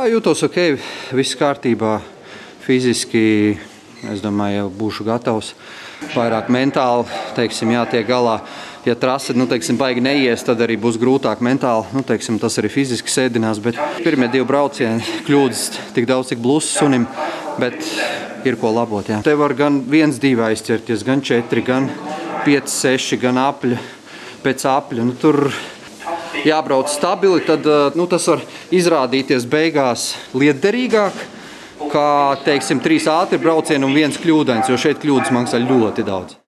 jūtos ok, viss kārtībā. Fiziski, es domāju, jau būšu gatavs. Vairāk mentāli, teiksim, jātiek galā. Ja trase, baigi neies, tad arī būs grūtāk mentāli. Tas arī fiziski sēdinās, bet pirmie 2 braucieni kļūdas tik daudz, cik blūzs sunim, bet ir ko labot, jā. Te var gan 1-2 aizķerties, gan 4, gan 5-6, gan apļa, pēc apļa. Tur jābrauc stabili, tad tas var izrādīties beigās lietderīgāk, kā, teiksim, 3 ātri braucieni un 1 kļūdains, jo šeit kļūdas maksā ļoti daudz.